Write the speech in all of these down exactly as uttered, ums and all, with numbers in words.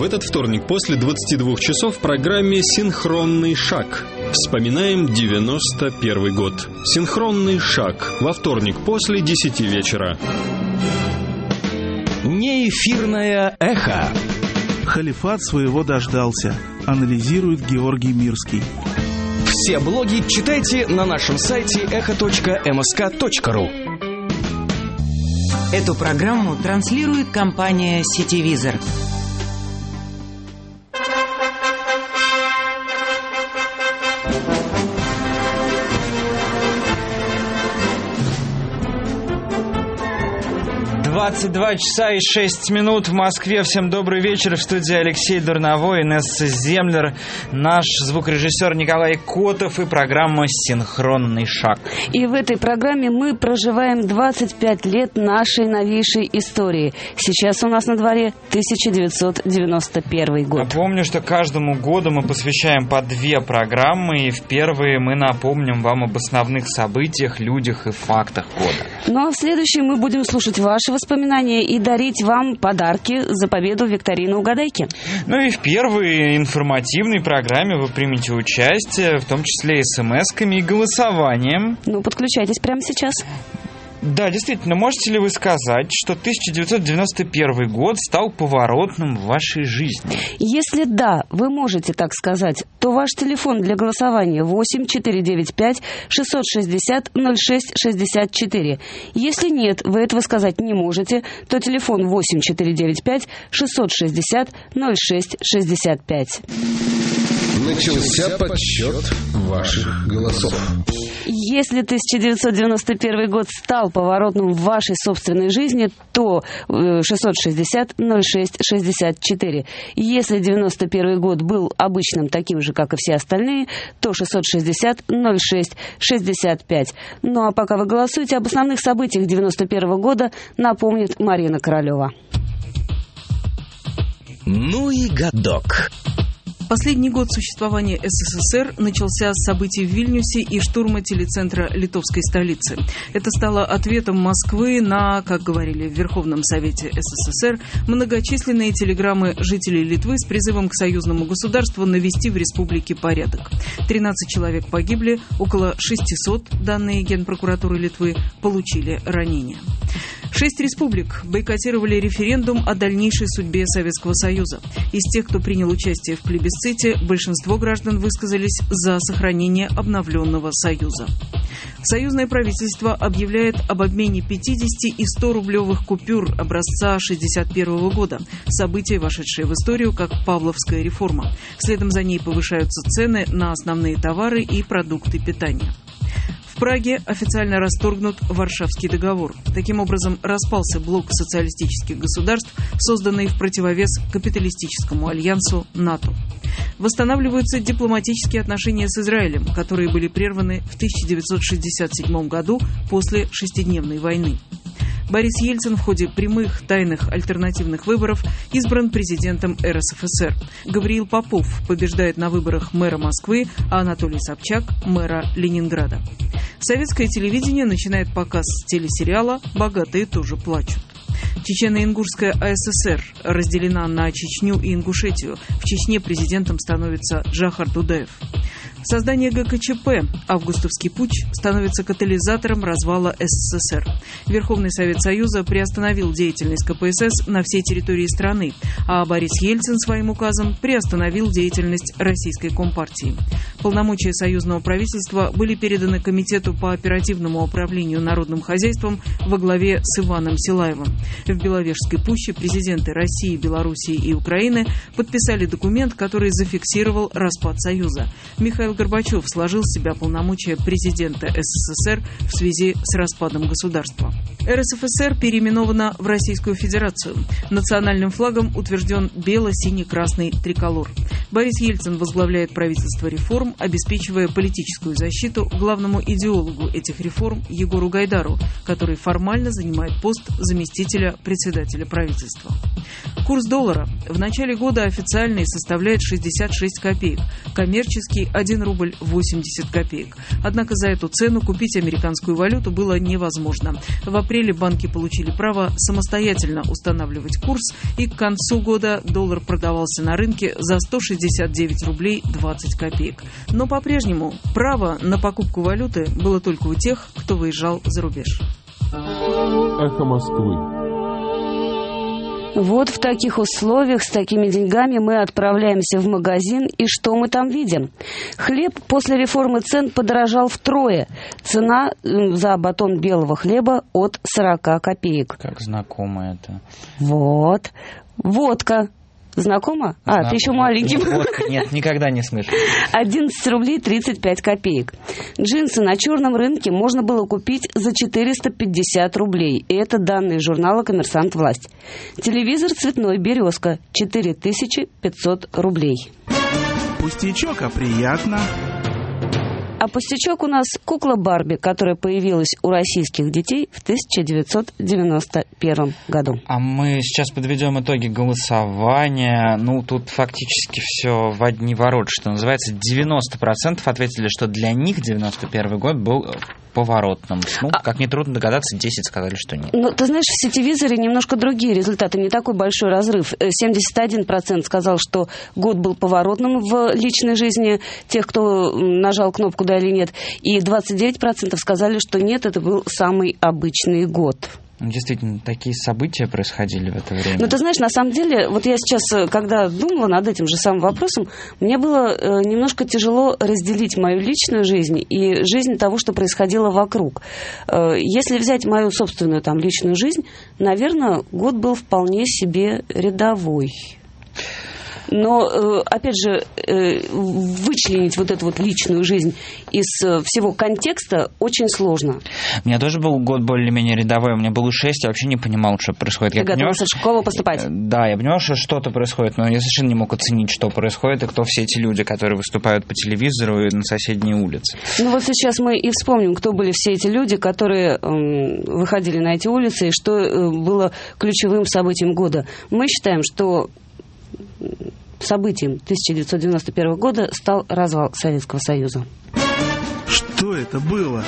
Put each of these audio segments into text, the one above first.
В этот вторник после двадцати двух часов в программе «Синхронный шаг». Вспоминаем девяносто первый год. «Синхронный шаг» во вторник после десяти вечера. Неэфирное эхо. Халифат своего дождался, анализирует Георгий Мирский. Все блоги читайте на нашем сайте эхо точка эм эс ка точка ру. Эту программу транслирует компания «Сетевизор». двадцать два часа и шесть минут в Москве. Всем добрый вечер. В студии Алексей Дурновой, Инесса Землер, наш звукорежиссер Николай Котов и программа «Синхронный шаг». И в этой программе мы проживаем двадцать пять лет нашей новейшей истории. Сейчас у нас на дворе тысяча девятьсот девяносто первый год. Напомню, что каждому году мы посвящаем по две программы. И в первые мы напомним вам об основных событиях, людях и фактах года. Ну а в следующей мы будем слушать ваши воспоминания и дарить вам подарки за победу в викторине «Угадайки». Ну и в первой информативной программе вы примете участие, в том числе смс-ками и голосованием. Ну, подключайтесь прямо сейчас. Да, действительно, можете ли вы сказать, что тысяча девятьсот девяносто первый год стал поворотным в вашей жизни? Если да, вы можете так сказать, то ваш телефон для голосования восемь четыре девять пять шестьсот шестьдесят ноль шесть шестьдесят четыре. Если нет, вы этого сказать не можете, то телефон восемь четыре девять пять шестьсот шестьдесят ноль шесть шестьдесят пять. Начался подсчет ваших голосов. Если тысяча девятьсот девяносто первый год стал поворотным в вашей собственной жизни, то шестьсот шестьдесят ноль шесть шестьдесят четыре. Если девяносто первый год был обычным, таким же, как и все остальные, то шестьсот шестьдесят ноль шесть шестьдесят пять. Ну а пока вы голосуете, об основных событиях девяносто первого года напомнит Марина Королева. Ну и годок. Последний год существования СССР начался с событий в Вильнюсе и штурма телецентра литовской столицы. Это стало ответом Москвы на, как говорили в Верховном Совете СССР, многочисленные телеграммы жителей Литвы с призывом к союзному государству навести в республике порядок. тринадцать человек погибли, около шестьсот, данные Генпрокуратуры Литвы, получили ранения. Шесть республик бойкотировали референдум о дальнейшей судьбе Советского Союза. Из тех, кто принял участие в плебисците, большинство граждан высказались за сохранение обновленного Союза. Союзное правительство объявляет об обмене пятидесяти и ста рублевых купюр образца шестьдесят первого года. Событие, вошедшее в историю как Павловская реформа. Следом за ней повышаются цены на основные товары и продукты питания. В Праге официально расторгнут Варшавский договор. Таким образом, распался блок социалистических государств, созданный в противовес капиталистическому альянсу НАТО. Восстанавливаются дипломатические отношения с Израилем, которые были прерваны в тысяча девятьсот шестьдесят седьмом году после шестидневной войны. Борис Ельцин в ходе прямых, тайных, альтернативных выборов избран президентом эр эс эф эс эр. Гавриил Попов побеждает на выборах мэра Москвы, а Анатолий Собчак – мэра Ленинграда. Советское телевидение начинает показ телесериала «Богатые тоже плачут». Чечено-Ингушская а эс эс эр разделена на Чечню и Ингушетию. В Чечне президентом становится Джохар Дудаев. Создание гэ ка че пэ, августовский путч, становится катализатором развала эс эс эс эр. Верховный Совет Союза приостановил деятельность ка пэ эс эс на всей территории страны, а Борис Ельцин своим указом приостановил деятельность Российской Компартии. Полномочия союзного правительства были переданы Комитету по оперативному управлению народным хозяйством во главе с Иваном Силаевым. В Беловежской пуще президенты России, Белоруссии и Украины подписали документ, который зафиксировал распад Союза. Михаил Горбачев сложил с себя полномочия президента эс эс эс эр в связи с распадом государства. эр эс эф эс эр переименована в Российскую Федерацию. Национальным флагом утвержден бело-синий-красный триколор. Борис Ельцин возглавляет правительство реформ, обеспечивая политическую защиту главному идеологу этих реформ Егору Гайдару, который формально занимает пост заместителя председателя правительства. Курс доллара в начале года официальный составляет шестьдесят шесть копеек, коммерческий один один рубль восемьдесят копеек. Однако за эту цену купить американскую валюту было невозможно. В апреле банки получили право самостоятельно устанавливать курс, и к концу года доллар продавался на рынке за сто шестьдесят девять рублей двадцать копеек. Но по-прежнему право на покупку валюты было только у тех, кто выезжал за рубеж. Эхо Москвы. Вот в таких условиях, с такими деньгами мы отправляемся в магазин, и что мы там видим? Хлеб после реформы цен подорожал втрое. Цена за батон белого хлеба от сорок копеек. Как знакомо это. Вот. Водка. Знакомо? А, Знакомо. ты еще маленький. Водка, нет, никогда не слышал. одиннадцать рублей тридцать пять копеек. Джинсы на черном рынке можно было купить за четыреста пятьдесят рублей. И это данные журнала «Коммерсант. Власть». Телевизор цветной «Березка» четыре тысячи пятьсот рублей. Пустячок, а приятно. А пустячок у нас кукла Барби, которая появилась у российских детей в тысяча девятьсот девяносто первом году. А мы сейчас подведем итоги голосования. Ну, тут фактически все в одни ворота, что называется. девяносто процентов ответили, что для них девяносто первый год был поворотным. Ну, а... как нетрудно догадаться, десять сказали, что нет. Ну, ты знаешь, в сетевизоре немножко другие результаты, не такой большой разрыв. семьдесят один процент сказал, что год был поворотным в личной жизни тех, кто нажал кнопку «да» или нет. И двадцать девять процентов сказали, что нет, это был самый обычный год. Действительно, такие события происходили в это время. Ну, ты знаешь, на самом деле, вот я сейчас, когда думала над этим же самым вопросом, мне было э, немножко тяжело разделить мою личную жизнь и жизнь того, что происходило вокруг. Э, если взять мою собственную там личную жизнь, наверное, год был вполне себе рядовой. Но, опять же, вычленить вот эту вот личную жизнь из всего контекста очень сложно. У меня тоже был год более-менее рядовой. У меня было шесть, я вообще не понимал, что происходит. Ты готовился в школу поступать? Да, я понимал, что что-то происходит, но я совершенно не мог оценить, что происходит, и кто все эти люди, которые выступают по телевизору и на соседней улице. Ну вот сейчас мы и вспомним, кто были все эти люди, которые э, выходили на эти улицы, и что э, было ключевым событием года. Мы считаем, что событием тысяча девятьсот девяносто первого года стал развал Советского Союза. Что это было?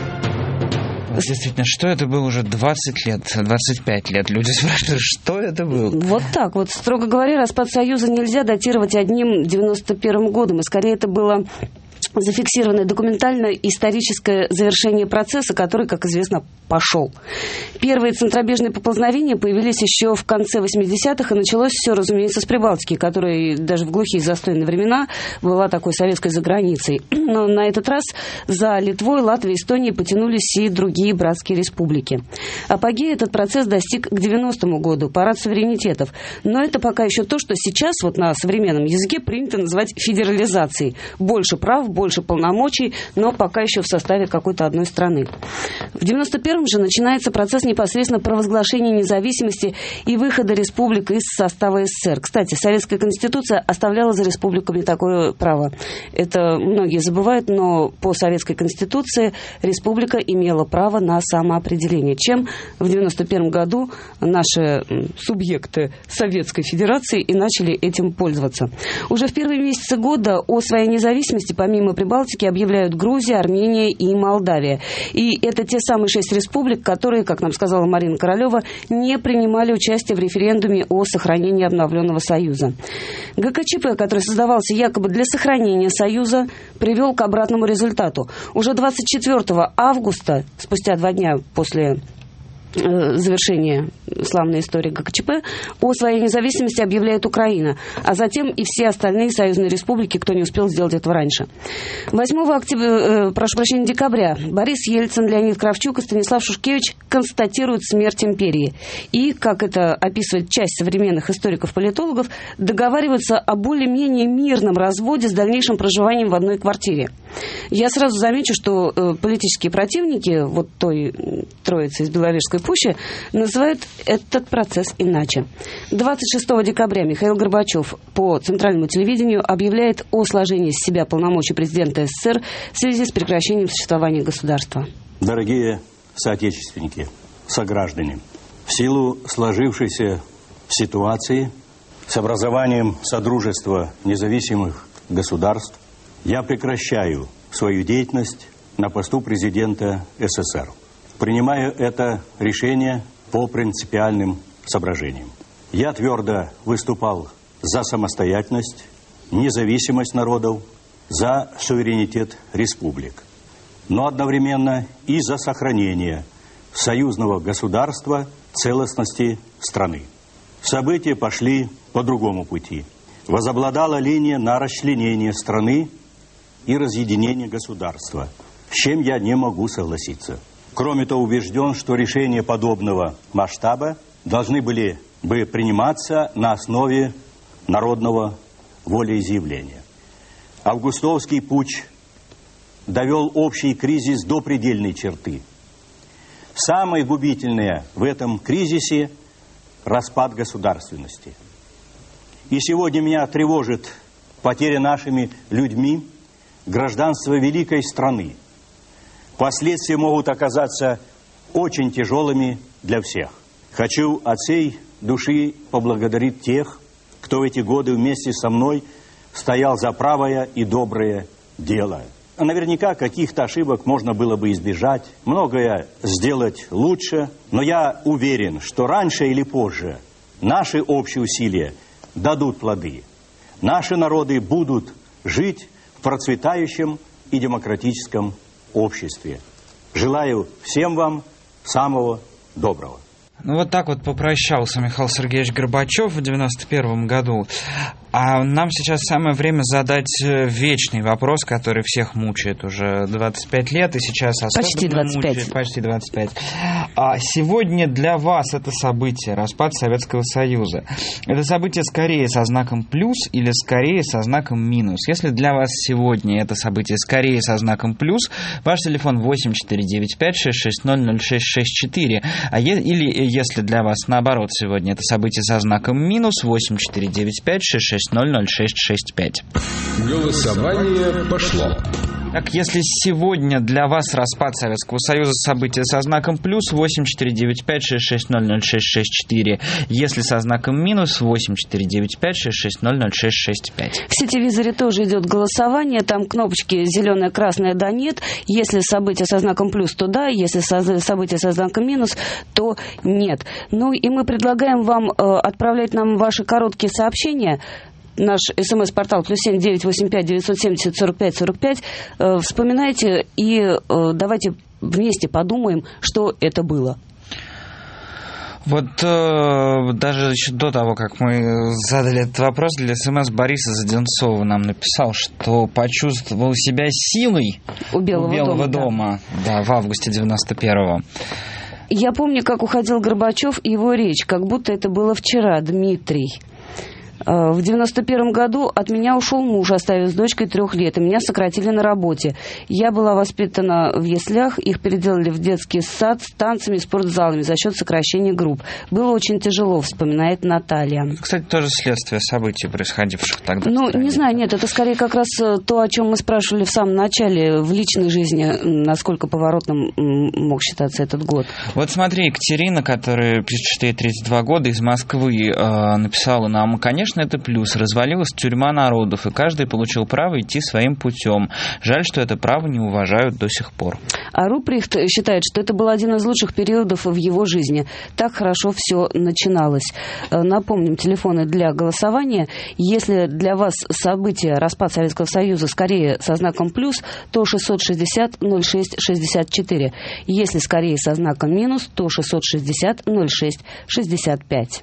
Действительно, что это было уже двадцать лет, двадцать пять лет. Люди спрашивают, что это было? Вот так вот. Строго говоря, распад Союза нельзя датировать одним девяносто первым годом. И скорее это было зафиксированное документально-историческое завершение процесса, который, как известно, пошел. Первые центробежные поползновения появились еще в конце восьмидесятых, и началось все, разумеется, с Прибалтики, которая даже в глухие застойные времена была такой советской заграницей. Но на этот раз за Литвой, Латвией, Эстонией потянулись и другие братские республики. Апогей этот процесс достиг к девяностому году, парад суверенитетов. Но это пока еще то, что сейчас вот на современном языке принято называть федерализацией. Больше прав, больше полномочий, но пока еще в составе какой-то одной страны. В девяносто первом же начинается процесс непосредственно провозглашения независимости и выхода республик из состава СССР. Кстати, Советская Конституция оставляла за республиками такое право. Это многие забывают, но по Советской Конституции республика имела право на самоопределение, чем в девяносто первом году наши субъекты Советской Федерации и начали этим пользоваться. Уже в первые месяцы года о своей независимости помимо Прибалтики объявляют Грузия, Армения и Молдавия. И это те самые шесть республик, которые, как нам сказала Марина Королева, не принимали участие в референдуме о сохранении обновленного Союза. ГКЧП, который создавался якобы для сохранения Союза, привел к обратному результату. Уже двадцать четвёртого августа, спустя два дня после завершения славной истории ГКЧП, о своей независимости объявляет Украина, а затем и все остальные союзные республики, кто не успел сделать этого раньше. восьмого октября, э, прошу прощения, декабря Борис Ельцин, Леонид Кравчук и Станислав Шушкевич констатируют смерть империи. И, как это описывает часть современных историков-политологов, договариваются о более-менее мирном разводе с дальнейшим проживанием в одной квартире. Я сразу замечу, что э, политические противники вот той троицы из Беловежской пущи называют этот процесс иначе. двадцать шестого декабря Михаил Горбачев по центральному телевидению объявляет о сложении с себя полномочий президента СССР в связи с прекращением существования государства. Дорогие соотечественники, сограждане, в силу сложившейся ситуации с образованием Содружества независимых государств я прекращаю свою деятельность на посту президента СССР. Принимаю это решение по принципиальным соображениям. Я твердо выступал за самостоятельность, независимость народов, за суверенитет республик, но одновременно и за сохранение союзного государства, целостности страны. События пошли по другому пути. Возобладала линия на расчленение страны и разъединение государства, с чем я не могу согласиться. Кроме того, убежден, что решения подобного масштаба должны были бы приниматься на основе народного волеизъявления. Августовский путч довел общий кризис до предельной черты. Самое губительное в этом кризисе – распад государственности. И сегодня меня тревожит потеря нашими людьми гражданства великой страны. Последствия могут оказаться очень тяжелыми для всех. Хочу от всей души поблагодарить тех, кто в эти годы вместе со мной стоял за правое и доброе дело. Наверняка каких-то ошибок можно было бы избежать, многое сделать лучше, но я уверен, что раньше или позже наши общие усилия дадут плоды. Наши народы будут жить в процветающем и демократическом обществе. Желаю всем вам самого доброго. Ну вот так вот попрощался Михаил Сергеевич Горбачев в девяносто первом году. А нам сейчас самое время задать вечный вопрос, который всех мучает уже двадцать пять лет, и сейчас особенно почти двадцать пять. мучает. Почти двадцать пять. А сегодня для вас это событие, распад Советского Союза, это событие скорее со знаком плюс или скорее со знаком минус? Если для вас сегодня это событие скорее со знаком плюс, ваш телефон восемь четыре девять пять шесть шесть ноль ноль шесть шесть четыре. А е- или если для вас наоборот сегодня это событие со знаком минус, восемь четыре девять пять шесть шесть ноль ноль шесть шесть пять. Голосование пошло. Так, если сегодня для вас распад Советского Союза событие со знаком плюс, восемь четыре девять пять шесть шесть ноль ноль шесть шесть четыре. Если со знаком минус, восемь четыре девять пять шесть шесть ноль ноль шесть шесть пять. В сетевизоре тоже идет голосование, там кнопочки зеленая, красная, да, нет. Если событие со знаком плюс, то да, если событие со знаком минус, то нет. Ну и мы предлагаем вам э, отправлять нам ваши короткие сообщения. Наш смс-портал плюс семь девять восемь пять девятьсот семьдесят сорок пять сорок пять. Э, вспоминайте и э, давайте вместе подумаем, что это было. Вот э, даже еще до того, как мы задали этот вопрос, для СМС Бориса Заденцова нам написал, что почувствовал себя силой у Белого, у Белого дома, дома да. Да, в августе девяносто первого. Я помню, как уходил Горбачев и его речь, как будто это было вчера, Дмитрий. В девяносто первом году от меня ушел муж, оставив с дочкой трех лет, и меня сократили на работе. Я была воспитана в яслях, их переделали в детский сад с танцами и спортзалами за счет сокращения групп. Было очень тяжело, вспоминает Наталья. Кстати, тоже следствие событий, происходивших тогда. Ну, не знаю, нет, это скорее как раз то, о чем мы спрашивали в самом начале, в личной жизни, насколько поворотным мог считаться этот год. Вот смотри, Екатерина, которая пишет, что ей тридцать два года, из Москвы, э, написала нам: конечно, это плюс. Развалилась тюрьма народов, и каждый получил право идти своим путем. Жаль, что это право не уважают до сих пор. А Руприхт считает, что это был один из лучших периодов в его жизни. Так хорошо все начиналось. Напомним, телефоны для голосования. Если для вас событие распад Советского Союза скорее со знаком плюс, то шестьсот шестьдесят ноль шесть шестьдесят четыре. Если скорее со знаком минус, то шестьсот шестьдесят ноль шесть шестьдесят пять.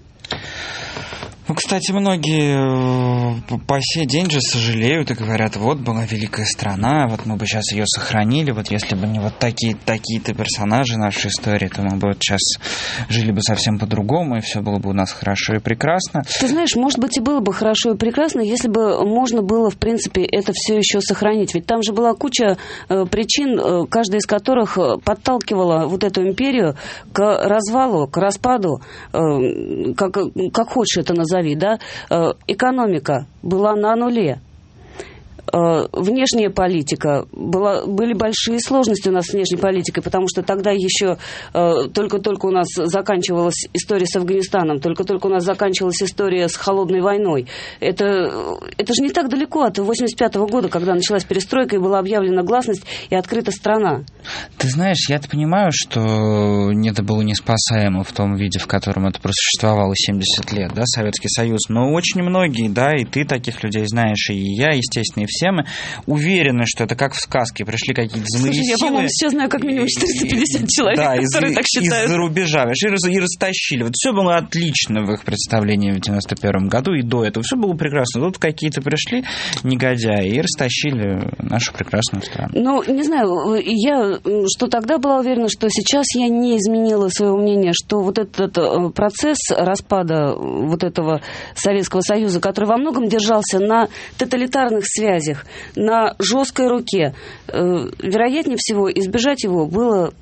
Ну, кстати, многие по сей день же сожалеют и говорят: вот была великая страна, вот мы бы сейчас ее сохранили, вот если бы не вот такие, такие-то персонажи нашей истории, то мы бы вот сейчас жили бы совсем по-другому, и все было бы у нас хорошо и прекрасно. Ты знаешь, может быть, и было бы хорошо и прекрасно, если бы можно было, в принципе, это все еще сохранить. Ведь там же была куча э, причин, э, каждая из которых подталкивала вот эту империю к развалу, к распаду, э, как, как хочешь это назови, да, экономика была на нуле. Внешняя политика. Была, были большие сложности у нас с внешней политикой, потому что тогда еще только-только у нас заканчивалась история с Афганистаном, только-только у нас заканчивалась история с холодной войной. Это, это же не так далеко от восемьдесят пятого года, когда началась перестройка и была объявлена гласность и открыта страна. Ты знаешь, я-то понимаю, что это было неспасаемо в том виде, в котором это просуществовало семьдесят лет, да, Советский Союз. Но очень многие, да, и ты таких людей знаешь, и я, естественно, и все мы уверены, что это как в сказке. Пришли какие-то злые Слушай, силы. я, по-моему, сейчас знаю как минимум четыреста пятьдесят человек, да, которые из, так считают. Из-за рубежа, и, раз, и растащили. Вот все было отлично в их представлении в девяносто первом году и до этого. Все было прекрасно. Тут какие-то пришли негодяи и растащили нашу прекрасную страну. Ну, не знаю, я что тогда была уверена, что сейчас я не изменила своего мнения, что вот этот процесс распада вот этого Советского Союза, который во многом держался на тоталитарных связях, на жесткой руке, вероятнее всего, избежать его было,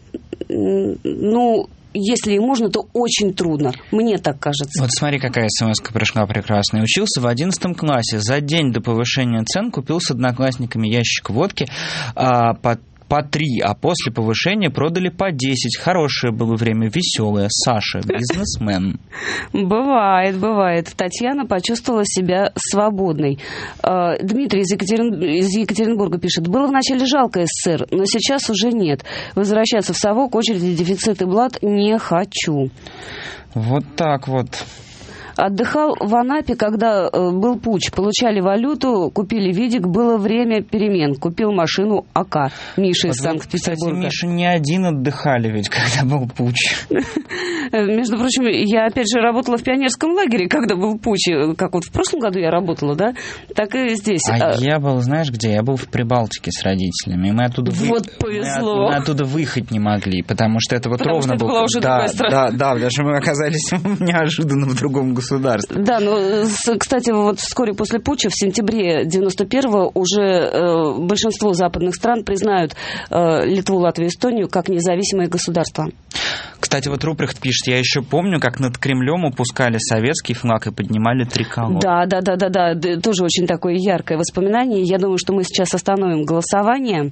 ну, если и можно, то очень трудно. Мне так кажется. Вот смотри, какая смс-ка пришла прекрасная. Учился в одиннадцатом классе. За день до повышения цен купил с одноклассниками ящик водки а, по по три, а после повышения продали по десять. Хорошее было время, веселое. Саша, бизнесмен. Бывает, бывает. Татьяна почувствовала себя свободной. Дмитрий из, Екатерин... из Екатеринбурга пишет. Было вначале жалко СССР, но сейчас уже нет. Возвращаться в совок, очереди, дефицит и блат не хочу. Вот так вот. Отдыхал в Анапе, когда был путч. Получали валюту, купили видик, было время перемен. Купил машину АК. Миша вот из Санкт-Петербурга. Кстати, Миша, не один отдыхали ведь, когда был путч. Между прочим, я опять же работала в пионерском лагере, когда был путч. Как вот в прошлом году я работала, да? Так и здесь. А, а... я был, знаешь где? Я был в Прибалтике с родителями. Мы оттуда, вот вы... повезло. мы оттуда выехать не могли, потому что это вот потому ровно что был... это была уже да, другая страна. Да, да, даже мы оказались неожиданно в другом государстве. Да, но, кстати, вот вскоре после путча, в сентябре девяносто первого, уже э, большинство западных стран признают э, Литву, Латвию и Эстонию как независимые государства. Кстати, вот Рупрехт пишет, я еще помню, как над Кремлем упускали советский флаг и поднимали триколор. Да, да, да, да, да, тоже очень такое яркое воспоминание. Я думаю, что мы сейчас остановим голосование.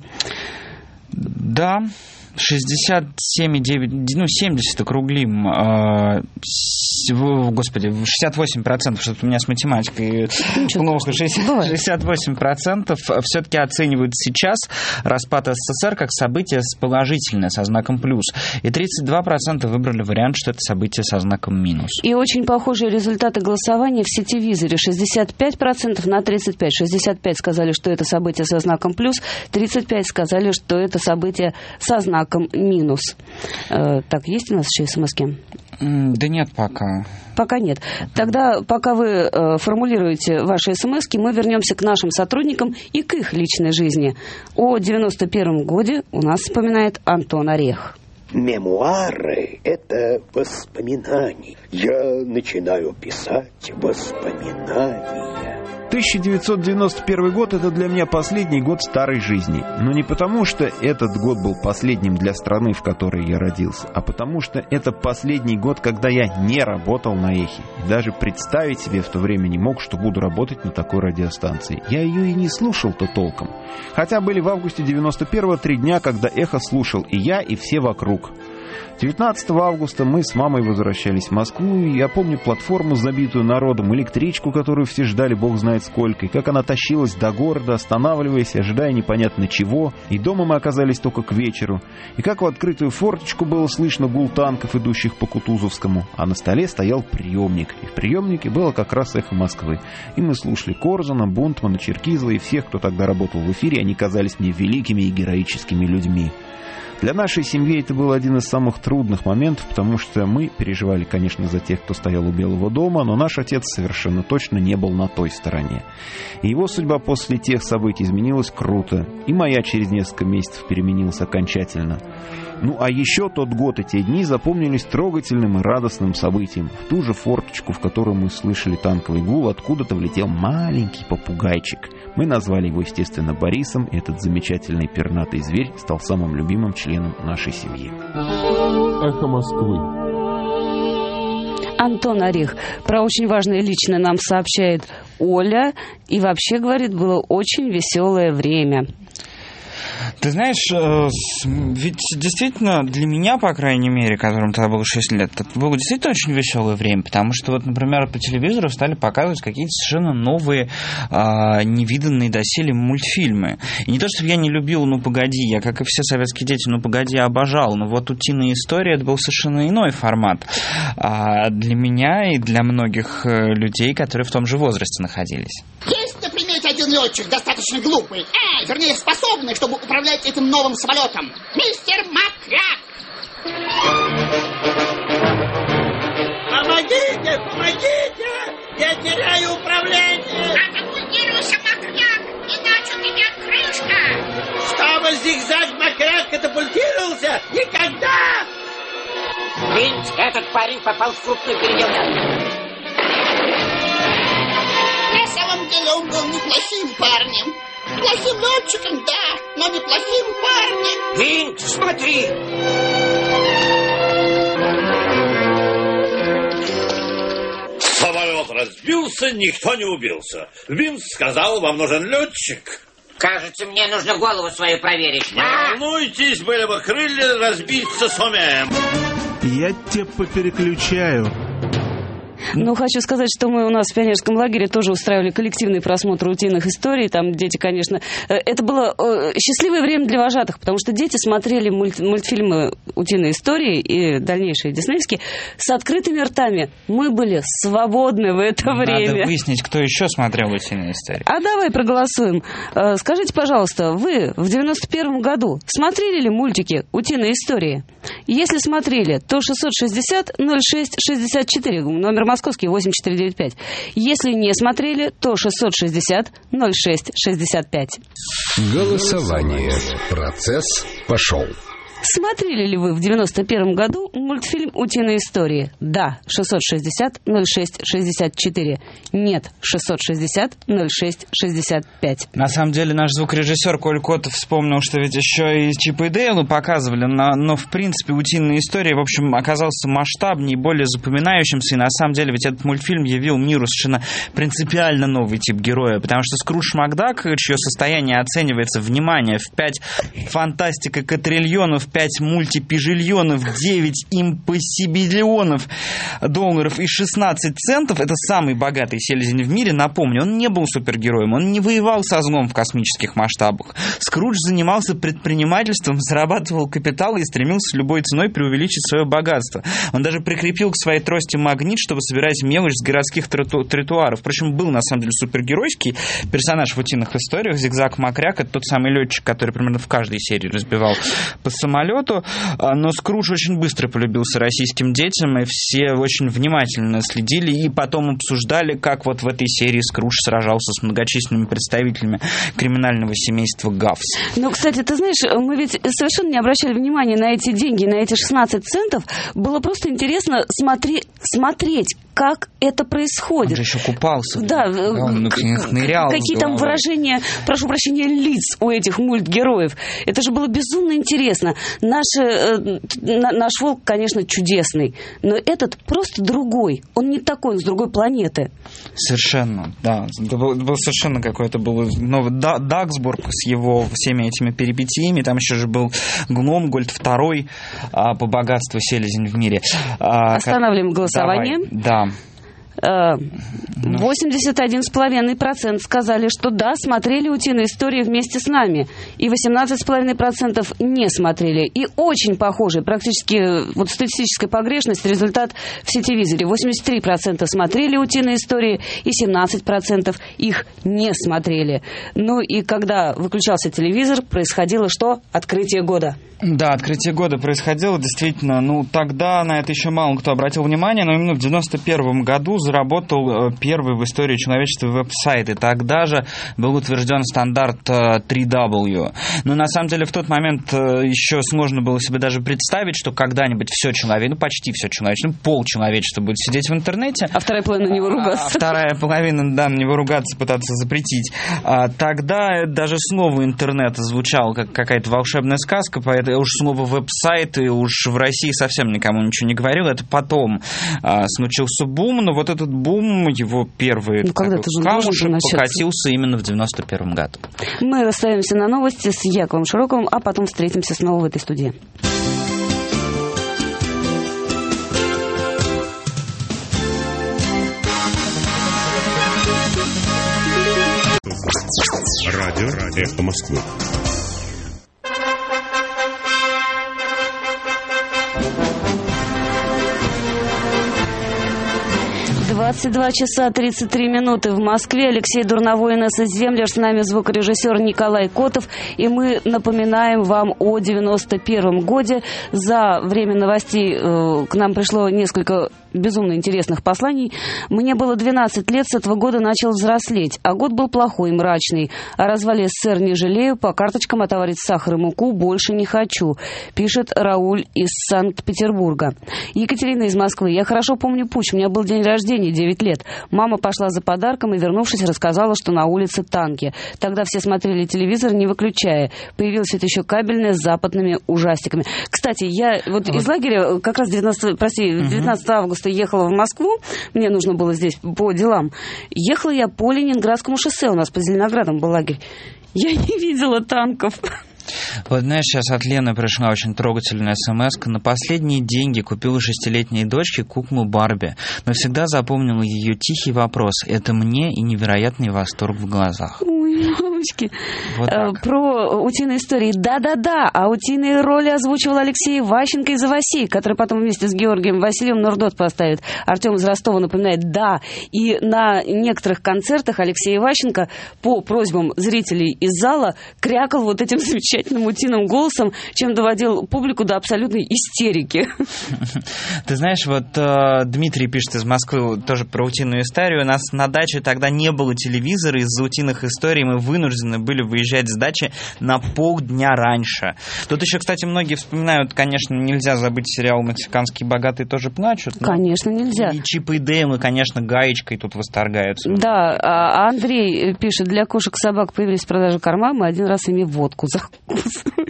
Да. шестьдесят семь и девять, ну, семьдесят округлим, э, с, господи, шестьдесят восемь процентов, что-то у меня с математикой плохо, шестьдесят восемь процентов все-таки оценивают сейчас распад СССР как событие положительное, со знаком плюс, и тридцать два процента выбрали вариант, что это событие со знаком минус. И очень похожие результаты голосования в сетевизоре. шестьдесят пять процентов на тридцать пять процентов. шестьдесят пять процентов сказали, что это событие со знаком плюс, тридцать пять процентов сказали, что это событие со знаком минус. Э, так, есть у нас еще смс-ки? Да нет пока. Пока нет. Тогда, пока вы э, формулируете ваши смс-ки, мы вернемся к нашим сотрудникам и к их личной жизни. О девяносто первом годе у нас вспоминает Антон Орех. Мемуары – это воспоминания. Я начинаю писать воспоминания. тысяча девятьсот девяносто первый год – это для меня последний год старой жизни. Но не потому, что этот год был последним для страны, в которой я родился, а потому что это последний год, когда я не работал на Эхе. И даже представить себе в то время не мог, что буду работать на такой радиостанции. Я ее и не слушал-то толком. Хотя были в августе девяносто первого три дня, когда Эхо слушал и я, и все вокруг. девятнадцатого августа мы с мамой возвращались в Москву, и я помню платформу, забитую народом, электричку, которую все ждали бог знает сколько, и как она тащилась до города, останавливаясь, ожидая непонятно чего, и дома мы оказались только к вечеру, и как в открытую форточку было слышно гул танков, идущих по Кутузовскому, а на столе стоял приемник, и в приемнике было как раз Эхо Москвы, и мы слушали Корзуна, Бунтмана, Черкизова и всех, кто тогда работал в эфире, они казались мне великими и героическими людьми. Для нашей семьи это был один из самых трудных моментов, потому что мы переживали, конечно, за тех, кто стоял у Белого дома, но наш отец совершенно точно не был на той стороне. И его судьба после тех событий изменилась круто, и моя через несколько месяцев переменилась окончательно. Ну а еще тот год и те дни запомнились трогательным и радостным событием. В ту же форточку, в которую мы слышали танковый гул, откуда-то влетел маленький попугайчик. Мы назвали его, естественно, Борисом, и этот замечательный пернатый зверь стал самым любимым членом нашей семьи. Эхо Москвы. Антон Орех про очень важное личное нам сообщает Оля. И вообще, говорит, было очень веселое время. Ты знаешь, ведь действительно для меня, по крайней мере, которому тогда было шесть лет, это было действительно очень веселое время, потому что, вот, например, по телевизору стали показывать какие-то совершенно новые, а, невиданные доселе мультфильмы. И не то, чтобы я не любил «Ну, погоди», я, как и все советские дети, «Ну, погоди» обожал, но вот «Утиная история» — это был совершенно иной формат а для меня и для многих людей, которые в том же возрасте находились. Есть на примете один летчик, достаточно глупый, э, вернее, способный, чтобы управлять этим новым самолетом. Мистер Макряк! Помогите, помогите! Я теряю управление! Катапультируйся, Макряк, иначе у тебя крышка! Чтобы зигзаг Макряк катапультировался? Никогда! Винт, этот парень попал в крупную переделку. На самом деле он был неплохим парнем. Плохим летчиком, да, но неплохим парнем. Винт, смотри! Самолет разбился, никто не убился. Винт сказал, вам нужен летчик. Кажется, мне нужно голову свою проверить. Не волнуйтесь, были бы крылья, разбиться сумеем. Я тебя попереключаю. Ну, хочу сказать, что мы у нас в пионерском лагере тоже устраивали коллективный просмотр утиных историй. Там дети, конечно... Это было счастливое время для вожатых, потому что дети смотрели мульт, мультфильмы «Утиные истории» и дальнейшие диснеевские с открытыми ртами. Мы были свободны в это Надо время. Надо выяснить, кто еще смотрел «Утиные истории». А давай проголосуем. Скажите, пожалуйста, вы в девяносто первом году смотрели ли мультики «Утиные истории»? Если смотрели, то шестьсот шестьдесят ноль шесть шестьдесят четыре, номер московский восемь четыре девять пять. Если не смотрели, то шестьсот шестьдесят ноль шесть шестьдесят пять. Голосование. Процесс пошел. Смотрели ли вы в девяносто первом году мультфильм «Утиные истории»? Да, шестьсот шестьдесят ноль шесть шестьдесят четыре. Нет, шестьсот шестьдесят ноль шесть шестьдесят пять. На самом деле наш звукорежиссер Коль Котов вспомнил, что ведь еще и Чип и Дейлу показывали, но, но в принципе «Утиные истории», в общем, оказался масштабнее, более запоминающимся, и на самом деле ведь этот мультфильм явил миру совершенно принципиально новый тип героя, потому что Скрудж Макдак, чье состояние оценивается, внимание, в пять фантастика катриллионов, пять мультипижильонов, девять импосибиллионов долларов и шестнадцать центов. Это самый богатый селезень в мире. Напомню, он не был супергероем, он не воевал со злом в космических масштабах. Скрудж занимался предпринимательством, зарабатывал капитал и стремился любой ценой преувеличить свое богатство. Он даже прикрепил к своей трости магнит, чтобы собирать мелочь с городских троту- тротуаров. Впрочем, был на самом деле супергеройский персонаж в «Утиных историях». Зигзаг Макряк — это тот самый летчик, который примерно в каждой серии разбивал по самолету. Но Скрудж очень быстро полюбился российским детям, и все очень внимательно следили и потом обсуждали, как вот в этой серии Скрудж сражался с многочисленными представителями криминального семейства Гафс. Ну, кстати, ты знаешь, мы ведь совершенно не обращали внимания на эти деньги, на эти шестнадцать центов. Было просто интересно смотри, смотреть, как это происходит. Он же еще купался. Да, он нырял. Какие там выражения, прошу прощения, лиц у этих мультгероев. Это же было безумно интересно. Наш, э, наш волк, конечно, чудесный, но этот просто другой. Он не такой, он с другой планеты. Совершенно, да. Это был, был совершенно какой-то был новый Дагсбург с его всеми этими перипетиями. Там еще же был Гномгольд второй а, по богатству селезень в мире. А, Останавливаем голосование. Давай. Да. восемьдесят один целых пять десятых процента сказали, что да, смотрели «Утиные истории» вместе с нами. И восемнадцать целых пять десятых процента не смотрели. И очень похожий, практически вот статистическая погрешность, результат в сетевизоре. восемьдесят три процента смотрели «Утиные истории» и семнадцать процентов их не смотрели. Ну и когда выключался телевизор, происходило что? Открытие года. Да, открытие года происходило, действительно. Ну, тогда на это еще мало кто обратил внимание, но именно в девяносто первом году заработал первый в истории человечества веб-сайт, и тогда же был утвержден стандарт три дабл ю. Но на самом деле в тот момент еще сложно было себе даже представить, что когда-нибудь все человечество, ну почти все человечество, ну, пол человечества будет сидеть в интернете. А вторая половина на него ругаться. А вторая половина, да, на него ругаться, пытаться запретить. А тогда даже слово интернет звучало как какая-то волшебная сказка, поэтому уж слово веб-сайт и уж в России совсем никому ничего не говорил. Это потом а, случился бум, но вот это этот бум, его первый ну, такой камушек покатился именно в девяносто первом году. Мы расстаемся на новости с Яковом Широковым, а потом встретимся снова в этой студии. Радио «Эхо Москвы». двадцать два часа тридцать три минуты в Москве. Алексей Дурновой, Инесса Землер, с нами звукорежиссер Николай Котов. И мы напоминаем вам о девяносто первом годе. За время новостей э, к нам пришло несколько безумно интересных посланий. Мне было двенадцать лет, с этого года начал взрослеть. А год был плохой, мрачный. О развале СССР не жалею, по карточкам отоварить сахар и муку больше не хочу, пишет Рауль из Санкт-Петербурга. Екатерина из Москвы. Я хорошо помню путч. У меня был день рождения, девять лет. Мама пошла за подарком и, вернувшись, рассказала, что на улице танки. Тогда все смотрели телевизор, не выключая. Появилось это еще кабельное с западными ужастиками. Кстати, я вот, вот. из лагеря как раз девятнадцатого, прости, девятнадцатого августа ехала в Москву. Мне нужно было здесь по делам. Ехала я по Ленинградскому шоссе. У нас под Зеленоградом был лагерь. Я не видела танков. Вот знаешь, сейчас от Лены пришла очень трогательная смс-ка. На последние деньги купила шестилетней дочке куклу Барби. Но всегда запомнила ее тихий вопрос. Это мне и невероятный восторг в глазах. Ой, мамочки. Вот так. Про утиные истории. Да-да-да. А утиные роли озвучивал Алексей Ващенко из «Иваси», который потом вместе с Георгием Васильевым Нурдот поставит. Артем из Ростова напоминает «да». И на некоторых концертах Алексей Ващенко по просьбам зрителей из зала крякал вот этим замечательным утиным голосом, чем доводил публику до абсолютной истерики. Ты знаешь, вот э, Дмитрий пишет из Москвы тоже про утиную историю. У нас на даче тогда не было телевизора, из-за утиных историй мы вынуждены были выезжать с дачи на полдня раньше. Тут еще, кстати, многие вспоминают, конечно, нельзя забыть сериал «Мексиканские богатые тоже плачут». Конечно, нельзя. И Чип и Дейл, и, конечно, Гаечкой тут восторгаются. Да, а Андрей пишет, для кошек и собак появились в продаже корма, мы один раз ими водку закусывали.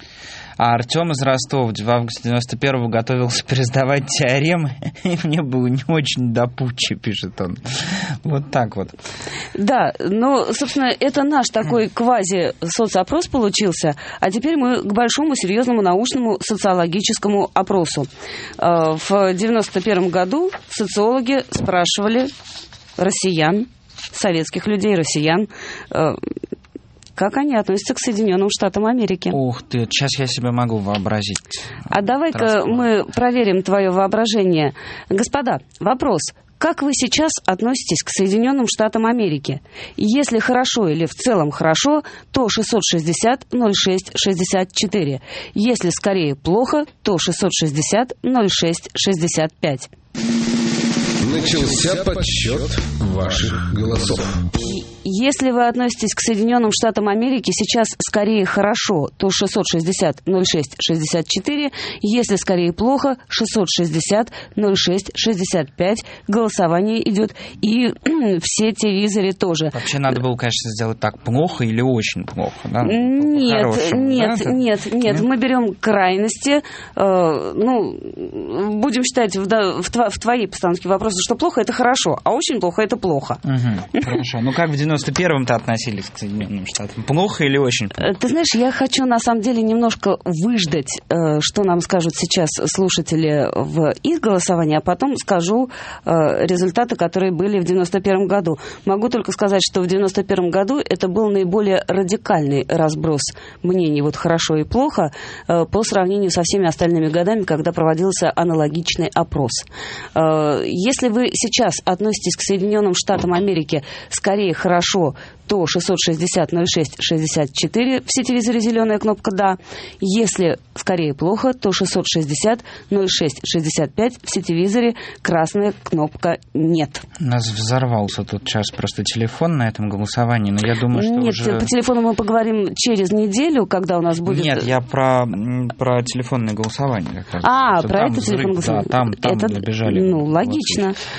А Артем из Ростова в августе девяносто первого готовился пересдавать теоремы, и мне было не очень до путчи, пишет он. Вот так вот. Да, ну, собственно, это наш такой квази-соцопрос получился, а теперь мы к большому, серьезному научному социологическому опросу. В девяносто первом году социологи спрашивали россиян, советских людей, россиян, как они относятся к Соединенным Штатам Америки. Ух ты, сейчас я себе могу вообразить. А давай-ка мы проверим твое воображение. Господа, вопрос. Как вы сейчас относитесь к Соединенным Штатам Америки? Если хорошо или в целом хорошо, то шестьсот шестьдесят ноль шесть шестьдесят четыре. Если скорее плохо, то шестьсот шестьдесят ноль шесть шестьдесят пять. Начался подсчет ваших голосов. Если вы относитесь к Соединенным Штатам Америки сейчас скорее хорошо, то шестьсот шестьдесят ноль шесть шестьдесят четыре. Если скорее плохо, шестьсот шестьдесят ноль шесть шестьдесят пять. Голосование идет. И все телевизоры тоже. Вообще надо было, конечно, сделать так: плохо или очень плохо. Да? Нет, нет, да? нет, нет, нет. Мы берем крайности. Э, ну, будем считать в, в, в твоей постановке вопроса, что плохо — это хорошо, а очень плохо — это плохо. Угу, хорошо. Ну, как в девяносто первом-то относились к Соединенным Штатам? Плохо или очень плохо? Ты знаешь, я хочу, на самом деле, немножко выждать, что нам скажут сейчас слушатели в их голосовании, а потом скажу результаты, которые были в девяносто первом году. Могу только сказать, что в девяносто первом году это был наиболее радикальный разброс мнений вот хорошо и плохо по сравнению со всеми остальными годами, когда проводился аналогичный опрос. Если вы сейчас относитесь к Соединенным Штатам Америки скорее хорошо, то шестьсот шестьдесят ноль шесть шестьдесят четыре, в сетевизоре зеленая кнопка «Да». Если скорее плохо, то шестьсот шестьдесят ноль шесть шестьдесят пять, в сетевизоре красная кнопка «Нет». У нас взорвался тут сейчас просто телефон на этом голосовании, но я думаю, что Нет, уже... по телефону мы поговорим через неделю, когда у нас будет... Нет, я про, про телефонное голосование как раз. А, что про это взрыв, телефонное голосование. Да, там, там это, набежали. Ну, логично.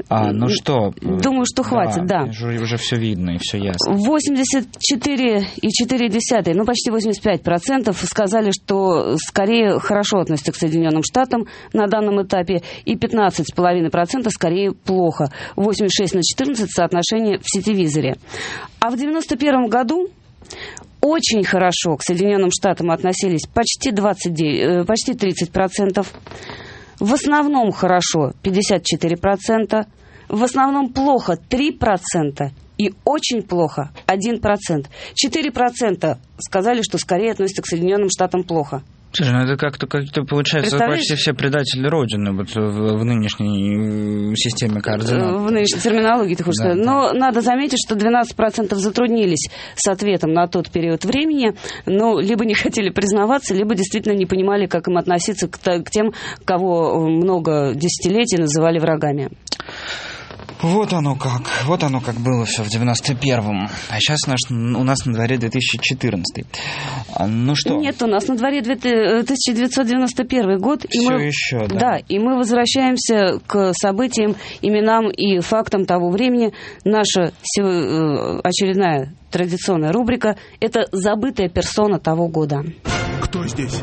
А, ну что? Думаю, что хватит, да. да. Уже, уже все видно и все ясно. восемьдесят четыре и четыре десятых, ну почти восемьдесят пять процентов сказали, что скорее хорошо относятся к Соединенным Штатам на данном этапе, и пятнадцать целых пять десятых процента скорее плохо. восемьдесят шесть на четырнадцать соотношение в сетевизоре. А в девяносто первом году очень хорошо к Соединенным Штатам относились почти, двадцать девять, почти тридцать процентов. В основном хорошо пятьдесят четыре процента. В основном плохо три процента. И очень плохо один процент. четыре процента сказали, что скорее относятся к Соединенным Штатам плохо. Слушай, ну это как-то, как-то получается почти все предатели Родины вот в, в нынешней системе координат. В нынешней терминологии, ты хочешь да, сказать. да. Но надо заметить, что двенадцать процентов затруднились с ответом на тот период времени, но либо не хотели признаваться, либо действительно не понимали, как им относиться к, к тем, кого много десятилетий называли врагами. Вот оно как. Вот оно как было все в девяносто первом. А сейчас наш, у нас на дворе две тысячи четырнадцатый. Ну что? Нет, у нас на дворе тысяча девятьсот девяносто первый год. Все мы, еще, да. Да, и мы возвращаемся к событиям, именам и фактам того времени. Наша очередная традиционная рубрика – это «Забытая персона того года». Кто здесь?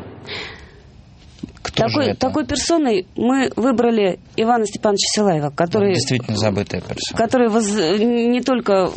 Такой, такой персоной мы выбрали Ивана Степановича Силаева, который, действительно забытая персона, который воз, не только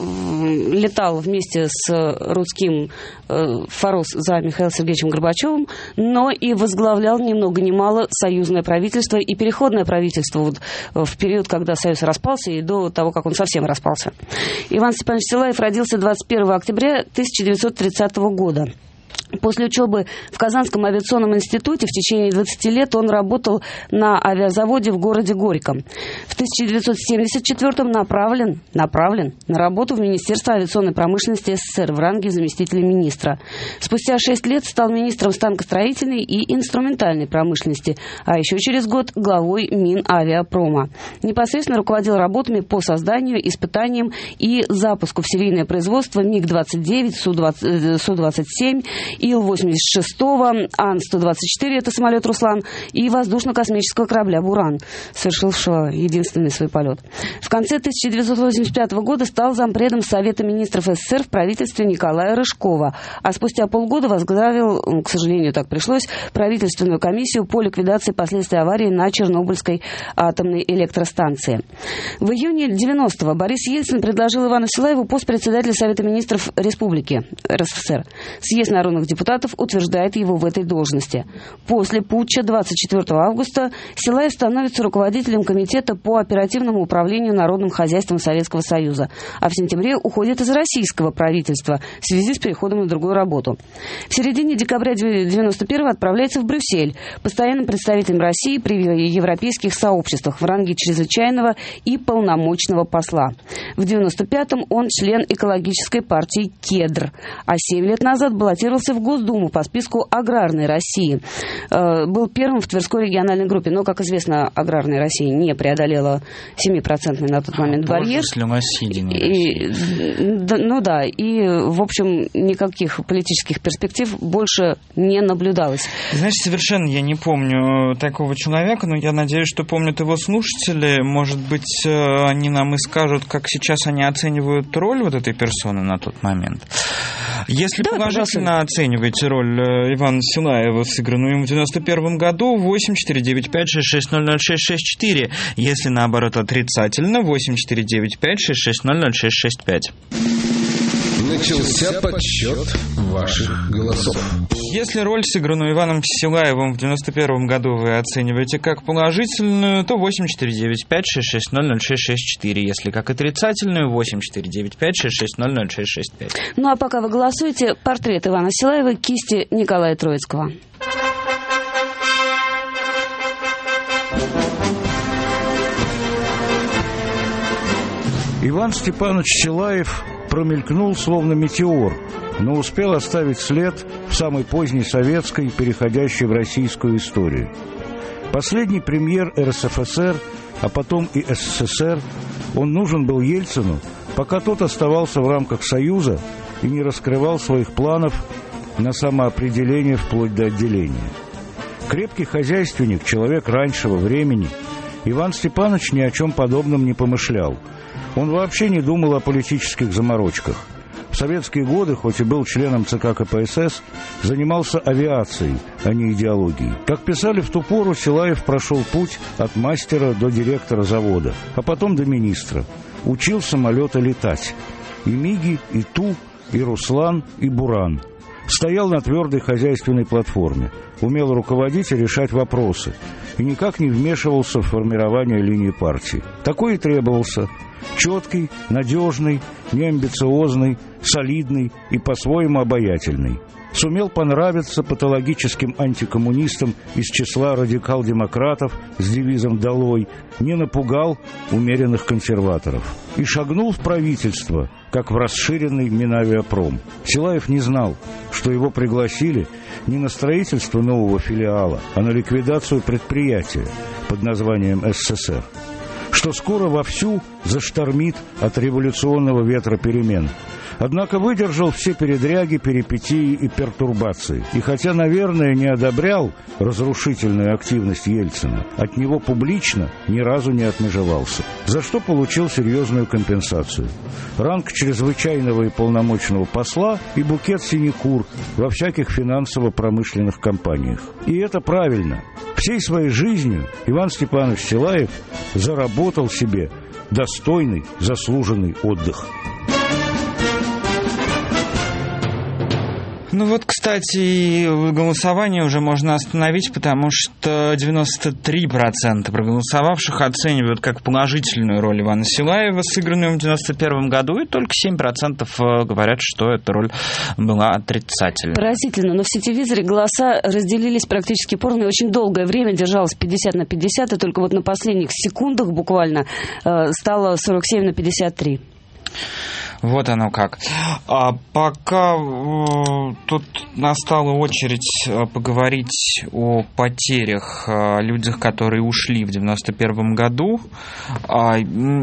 летал вместе с Рудским э, Форос за Михаилом Сергеевичем Горбачевым, но и возглавлял ни много ни мало союзное правительство и переходное правительство вот, в период, когда Союз распался, и до того, как он совсем распался. Иван Степанович Силаев родился двадцать первого октября тысяча девятьсот тридцатого года. После учебы в Казанском авиационном институте в течение двадцати лет он работал на авиазаводе в городе Горьком. В тысяча девятьсот семьдесят четвёртом направлен, направлен на работу в Министерство авиационной промышленности СССР в ранге заместителя министра. Спустя шесть лет стал министром станкостроительной и инструментальной промышленности, а еще через год главой Минавиапрома. Непосредственно руководил работами по созданию, испытаниям и запуску в серийное производство МиГ двадцать девять, Су двадцать семь, Ил восемьдесят шесть, Ан сто двадцать четыре, это самолет «Руслан», и воздушно-космического корабля «Буран», совершившего единственный свой полет. В конце тысяча девятьсот восемьдесят пятого года стал зампредом Совета министров СССР в правительстве Николая Рыжкова, а спустя полгода возглавил, к сожалению, так пришлось, правительственную комиссию по ликвидации последствий аварии на Чернобыльской атомной электростанции. В июне девяностого Борис Ельцин предложил Ивану Силаеву пост председателя Совета министров Республики РСФСР. Съезд народных депутатов утверждает его в этой должности. После путча двадцать четвёртого августа Силаев становится руководителем комитета по оперативному управлению народным хозяйством Советского Союза, а в сентябре уходит из российского правительства в связи с переходом на другую работу. В середине декабря девяносто первого отправляется в Брюссель постоянным представителем России при европейских сообществах в ранге чрезвычайного и полномочного посла. В девяносто пятом он член экологической партии «Кедр», а семь лет назад баллотировался в Госдуму по списку аграрной России. Был первым в Тверской региональной группе, но, как известно, аграрная Россия не преодолела семипроцентный на тот момент а, барьер. И, ну да, и, в общем, никаких политических перспектив больше не наблюдалось. Знаешь, совершенно я не помню такого человека, но я надеюсь, что помнят его слушатели. Может быть, они нам и скажут, как сейчас они оценивают роль вот этой персоны на тот момент. Если Давай, положительно пожалуйста. оцениваете роль Ивана Силаева, сыгранную им в девяносто первом году, восемь четыре девять пять шесть шесть ноль ноль шесть шесть четыре. Если, наоборот, отрицательно, восемь четыре девять пять шесть шесть ноль ноль шесть шесть пять. Начался подсчет ваших голосов. Если роль, сыгранную Иваном Силаевым в девяносто первом году, вы оцениваете как положительную, то восемь четыре девять пять шесть шесть ноль ноль шесть шесть четыре. Если как отрицательную, восемь четыре девять пять шесть шесть ноль ноль шесть шесть пять. Ну а пока вы голосуете, портрет Ивана Силаева кисти Николая Троицкого. Иван Степанович Силаев промелькнул словно метеор, но успел оставить след в самой поздней советской, переходящей в российскую историю. Последний премьер РСФСР, а потом и СССР, он нужен был Ельцину, пока тот оставался в рамках Союза и не раскрывал своих планов на самоопределение вплоть до отделения. Крепкий хозяйственник, человек раньшего времени, Иван Степанович ни о чем подобном не помышлял. Он вообще не думал о политических заморочках. В советские годы, хоть и был членом ЦК КПСС, занимался авиацией, а не идеологией. Как писали в ту пору, Силаев прошел путь от мастера до директора завода, а потом до министра. Учил самолеты летать. И Миги, и Ту, и Руслан, и Буран. Стоял на твердой хозяйственной платформе, умел руководить и решать вопросы, и никак не вмешивался в формирование линии партии. Такой и требовался. Четкий, надежный, неамбициозный, солидный и по-своему обаятельный. Сумел понравиться патологическим антикоммунистам из числа радикал-демократов с девизом «Долой», не напугал умеренных консерваторов. И шагнул в правительство, как в расширенный Минавиапром. Силаев не знал, что его пригласили не на строительство нового филиала, а на ликвидацию предприятия под названием СССР, что скоро вовсю заштормит от революционного ветра перемен. Однако выдержал все передряги, перипетии и пертурбации. И хотя, наверное, не одобрял разрушительную активность Ельцина, от него публично ни разу не отмежевался, за что получил серьезную компенсацию. Ранг чрезвычайного и полномочного посла и букет синекур во всяких финансово-промышленных компаниях. И это правильно. Всей своей жизнью Иван Степанович Силаев заработал себе достойный, заслуженный отдых. Ну вот, кстати, голосование уже можно остановить, потому что девяносто три процента проголосовавших оценивают как положительную роль Ивана Силаева, сыгранную в девяносто первом году, и только семь процентов говорят, что эта роль была отрицательной. Поразительно, но в сетевизоре голоса разделились практически поровну, и очень долгое время держалось пятьдесят на пятьдесят, и только вот на последних секундах буквально стало сорок семь на пятьдесят три. Вот оно как. А пока э, тут настала очередь поговорить о потерях, о людях, которые ушли в девяносто первом году. А,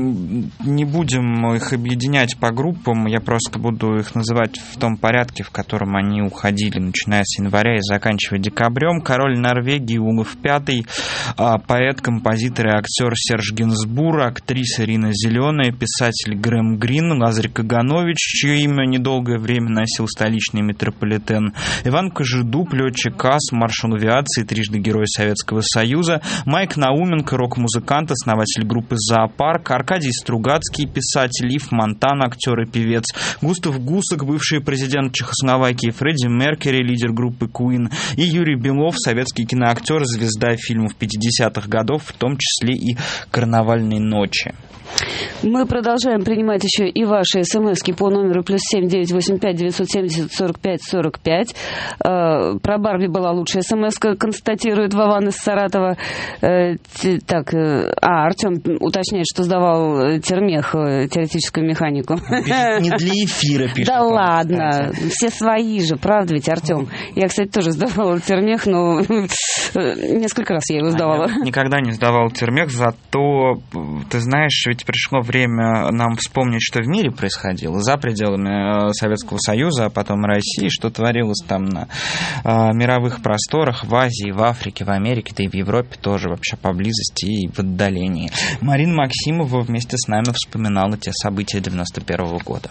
не будем их объединять по группам, я просто буду их называть в том порядке, в котором они уходили, начиная с января и заканчивая декабрем. Король Норвегии Улов Пятый, поэт, композитор и актер Серж Гинзбур, актриса Ирина Зеленая, писатель Грэм Грин, Лазарь Каганович, чье имя недолгое время носил столичный метрополитен, Иван Кожедуб, летчик КАС, маршал авиации, трижды Герой Советского Союза, Майк Науменко, рок-музыкант, основатель группы «Зоопарк», Аркадий Стругацкий, писатель, Ив Монтан, актер и певец, Густав Гусак, бывший президент Чехословакии, Фредди Меркьюри, лидер группы Queen, и Юрий Белов, советский киноактер, звезда фильмов пятидесятых годов, в том числе и «Карнавальной ночи». Мы продолжаем принимать еще и ваши смски по номеру плюс семь девятьсот восемьдесят пять девятьсот семьдесят сорок пять сорок пять. Э, про Барби была лучшая смска, констатирует Вован из Саратова. Э, т, так, э, а, Артем уточняет, что сдавал термех, теоретическую механику. Не для эфира пишет. Да ладно, все свои же, правда ведь, Артем? Я, кстати, тоже сдавала термех, но несколько раз я его сдавала. Я никогда не сдавал термех, зато, ты знаешь, ведь пришло время нам вспомнить, что в мире происходило за пределами Советского Союза, а потом России, что творилось там на э, мировых просторах, в Азии, в Африке, в Америке, да и в Европе тоже, вообще поблизости и в отдалении. Марина Максимова вместе с нами вспоминала те события девяносто первого года.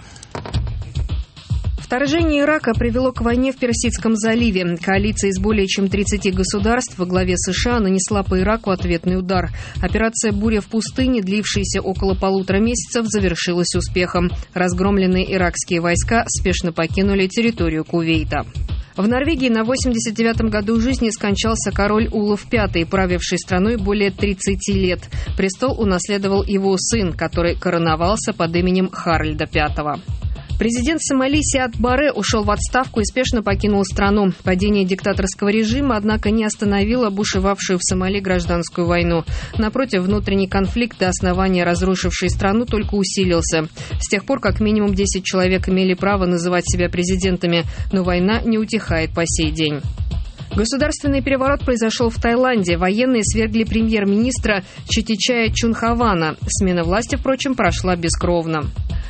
Вторжение Ирака привело к войне в Персидском заливе. Коалиция из более чем тридцати государств во главе США нанесла по Ираку ответный удар. Операция «Буря в пустыне», длившаяся около полутора месяцев, завершилась успехом. Разгромленные иракские войска спешно покинули территорию Кувейта. В Норвегии на восемьдесят девятом году жизни скончался король Улов Пятый, правивший страной более тридцати лет. Престол унаследовал его сын, который короновался под именем Харальда Пятого. Президент Сомали Сиад Барре ушел в отставку и спешно покинул страну. Падение диктаторского режима, однако, не остановило бушевавшую в Сомали гражданскую войну. Напротив, внутренний конфликт, до основания разрушивший страну, только усилился. С тех пор как минимум десять человек имели право называть себя президентами, но война не утихает по сей день. Государственный переворот произошел в Таиланде. Военные свергли премьер-министра Читичая Чунхавана. Смена власти, впрочем, прошла бескровно.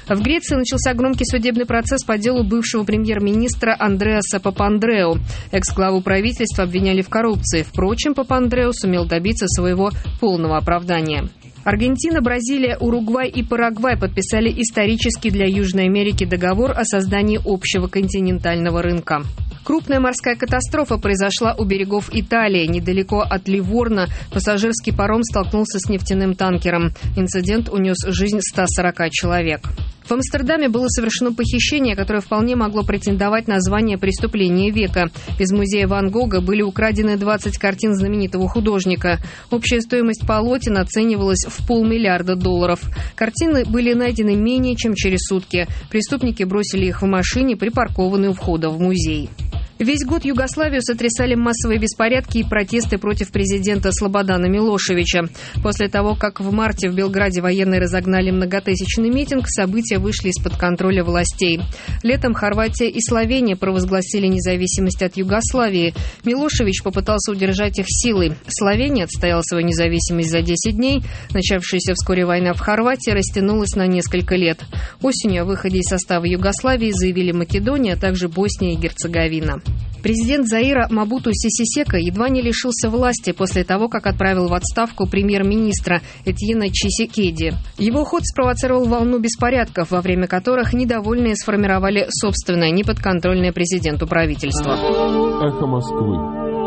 В Греции начался громкий судебный процесс по делу бывшего премьер-министра Андреаса Папандреу. Экс-главу правительства обвиняли в коррупции. Впрочем, Папандреу сумел добиться своего полного оправдания. Аргентина, Бразилия, Уругвай и Парагвай подписали исторический для Южной Америки договор о создании общего континентального рынка. Крупная морская катастрофа произошла у берегов Италии. Недалеко от Ливорно пассажирский паром столкнулся с нефтяным танкером. Инцидент унес жизнь ста сорока человек. В Амстердаме было совершено похищение, которое вполне могло претендовать на звание преступления века. Из музея Ван Гога были украдены двадцать картин знаменитого художника. Общая стоимость полотен оценивалась в полмиллиарда долларов. Картины были найдены менее чем через сутки. Преступники бросили их в машине, припаркованной у входа в музей. Весь год Югославию сотрясали массовые беспорядки и протесты против президента Слободана Милошевича. После того, как в марте в Белграде военные разогнали многотысячный митинг, события вышли из-под контроля властей. Летом Хорватия и Словения провозгласили независимость от Югославии. Милошевич попытался удержать их силой. Словения отстояла свою независимость за десять дней. Начавшаяся вскоре война в Хорватии растянулась на несколько лет. Осенью о выходе из состава Югославии заявили Македония, а также Босния и Герцеговина. Президент Заира Мабуту Сисисека едва не лишился власти после того, как отправил в отставку премьер-министра Этьена Чисекеди. Его уход спровоцировал волну беспорядков, во время которых недовольные сформировали собственное неподконтрольное президенту правительство. Эхо Москвы.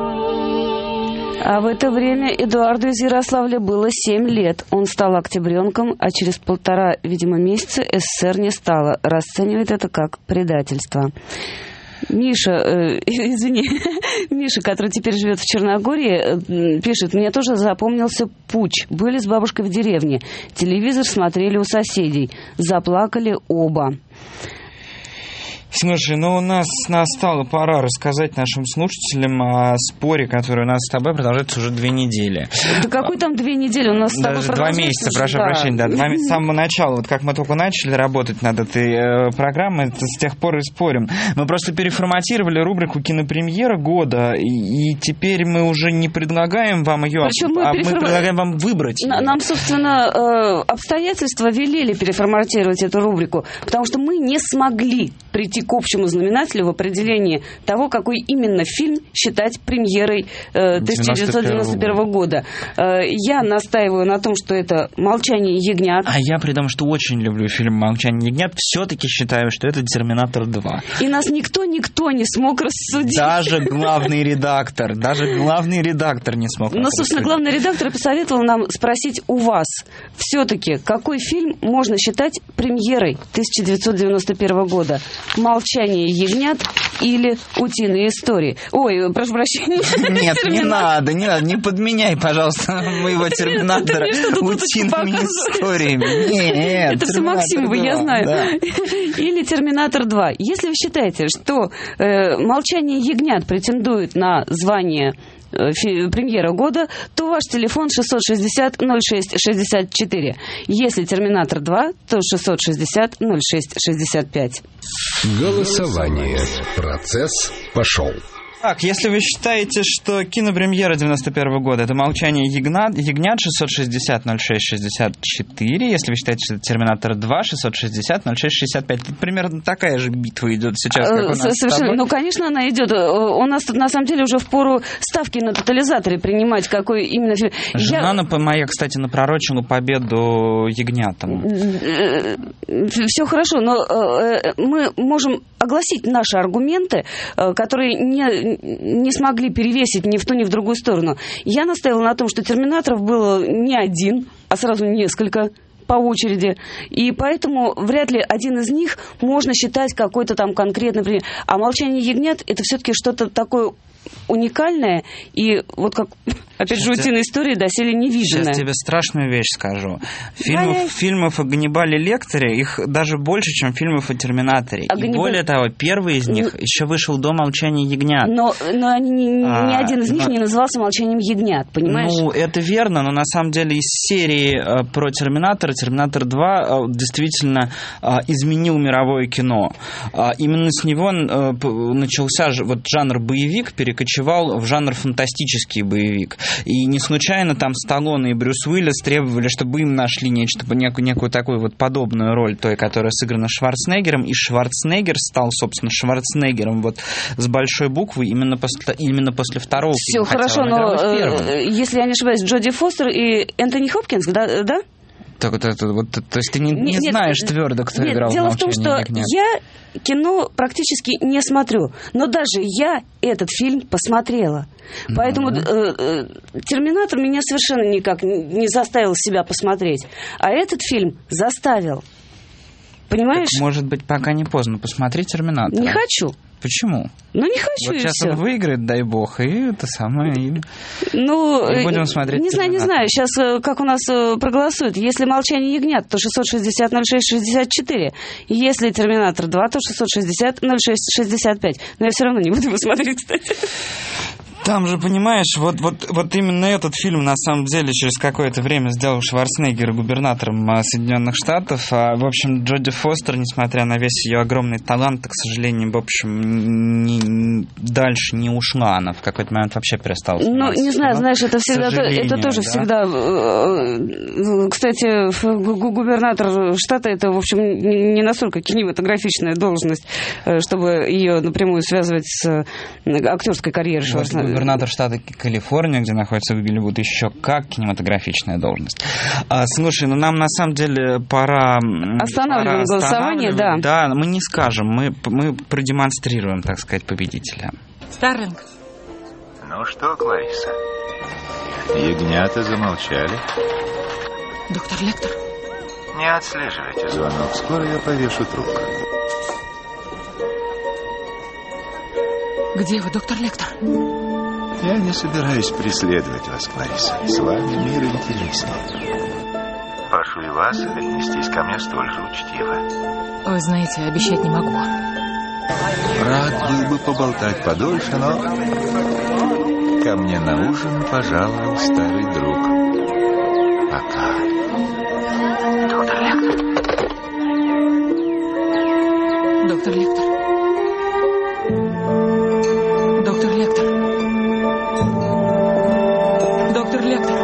А в это время Эдуарду из Ярославля было семь лет. Он стал октябренком, а через полтора, видимо, месяца СССР не стало. Расценивает это как предательство. Миша, э, извини, Миша, который теперь живет в Черногории, э, пишет: мне тоже запомнился путч. Были с бабушкой в деревне. Телевизор смотрели у соседей. Заплакали оба. Слушай, ну у нас настала пора рассказать нашим слушателям о споре, который у нас с тобой продолжается уже две недели. Да какой там две недели? У нас с тобой Даже два месяца, прошу да. прощения, да. Два месяца с самого начала. Вот как мы только начали работать над этой э, программой, с тех пор и спорим. Мы просто переформатировали рубрику «Кинопремьера года», и, и теперь мы уже не предлагаем вам ее, Причем а мы, переформ... мы предлагаем вам выбрать ее. Нам, собственно, э, обстоятельства велели переформатировать эту рубрику, потому что мы не смогли прийти к общему знаменателю в определении того, какой именно фильм считать премьерой э, тысяча девятьсот девяносто первого года. Э, я настаиваю на том, что это «Молчание ягнят». А я при том, что очень люблю фильм «Молчание ягнят», все-таки считаю, что это «Терминатор два». И нас никто-никто не смог рассудить. Даже главный редактор, даже главный редактор не смог рассудить. Но, собственно, главный редактор посоветовал нам спросить у вас, все-таки, какой фильм можно считать премьерой тысяча девятьсот девяносто первого года? «Молчание ягнят» или «Утиные истории». Ой, прошу прощения. Нет, не надо, не надо, не подменяй, пожалуйста, моего «Терминатора» утиными историями. Нет, это все Максимова, я знаю. Или «Терминатор два». Если вы считаете, что «Молчание ягнят» претендует на звание премьера года, то ваш телефон шестьсот шестьдесят ноль шесть шестьдесят четыре. Если «Терминатор два», то шестьсот шестьдесят ноль шесть шестьдесят пять. Голосование. Процесс пошел. Так, если вы считаете, что кинопремьера девяносто первого года это «Молчание ягнят», ягнят шестьсот шестьдесят ноль шесть шестьдесят четыре, если вы считаете, что это «Терминатор два», шестьсот шестьдесят ноль шесть шестьдесят пять. Тут примерно такая же битва идет сейчас, как у нас Совершенно. с тобой. Ну, конечно, она идет. У нас тут, на самом деле, уже впору ставки на тотализаторе принимать, какой именно фильм. Жена Я... моя, кстати, напророчила победу ягнятам. Все хорошо, но мы можем огласить наши аргументы, которые не не смогли перевесить ни в ту, ни в другую сторону. Я настаивала на том, что «Терминаторов» было не один, а сразу несколько по очереди. И поэтому вряд ли один из них можно считать какой-то там конкретный пример. А «Молчание ягнят» — это все-таки что-то такое уникальное и вот как, опять же, «Утиные истории» доселе невиданное. Сейчас тебе страшную вещь скажу. Фильмов, фильмов о Ганнибале Лектере, их даже больше, чем фильмов о «Терминаторе». А и Ганнибал... более того, первый из них ну, еще вышел до «Молчания ягнят». Но, но они, ни, а, ни один из них но... не назывался «Молчанием ягнят», понимаешь? Ну, это верно, но на самом деле из серии э, про «Терминатора» «Терминатор два» э, действительно э, изменил мировое кино. Э, именно с него э, начался вот жанр боевик, переход перекочевал в жанр фантастический боевик. И не случайно там Сталлоне и Брюс Уиллис требовали, чтобы им нашли нечто, некую, некую такую вот подобную роль той, которая сыграна Шварценеггером, и Шварценеггер стал, собственно, Шварценеггером вот с большой буквы именно после, именно после второго Все фильма. хорошо, но э, если я не ошибаюсь, Джоди Фостер и Энтони Хопкинс, да? да? Так, вот это, вот, то есть ты не, не нет, знаешь нет, твердо, кто нет, играл в «Молчание ягнят»? Дело в том, что я кино практически не смотрю, но даже я этот фильм посмотрела. Mm-hmm. Поэтому э, э, «Терминатор» меня совершенно никак не заставил себя посмотреть. А этот фильм заставил. Понимаешь? Так, может быть, пока не поздно. Посмотри «Терминатор». Не хочу. Почему? Ну, не хочу, вот и сейчас все. Он выиграет, дай бог, и это самое... И... Ну, и будем смотреть не знаю, не знаю. Сейчас как у нас проголосуют. Если «Молчание ягнят», то шестьсот шестьдесят ноль шесть шестьдесят четыре. Если «Терминатор два», то шестьсот шестьдесят ноль шесть шестьдесят пять. Но я все равно не буду его смотреть, кстати. Там же, понимаешь, вот, вот, вот именно этот фильм, на самом деле, через какое-то время сделал Шварценеггера губернатором Соединенных Штатов. А, в общем, Джоди Фостер, несмотря на весь ее огромный талант, к сожалению, в общем, не, дальше не ушла. Она в какой-то момент вообще перестала сниматься. Ну, не знаю, знаешь, это всегда, это тоже да? всегда... Кстати, губернатор штата, это, в общем, не настолько кинематографичная должность, чтобы ее напрямую связывать с актерской карьерой Шварценеггера. Губернатор штата Калифорния, где находится Голливуд, еще как кинематографичная должность. А, слушай, ну нам на самом деле пора... Останавливаем пора голосование, да. Да, мы не скажем, мы, мы продемонстрируем, так сказать, победителя. Старлинг. Ну что, Клариса, ягнята замолчали. Доктор Лектор. Не отслеживайте звонок, скоро я повешу трубку. Где вы, доктор Лектор? Я не собираюсь преследовать вас, Клариса. С вами мир интереснее. Прошу и вас отнестись ко мне столь же учтиво. Вы знаете, обещать не могу. Рад был бы поболтать подольше, но... Ко мне на ужин пожаловал старый друг. Пока. Доктор Лектор. Доктор Лектор. Доктор Лектор. Доктор Лектор.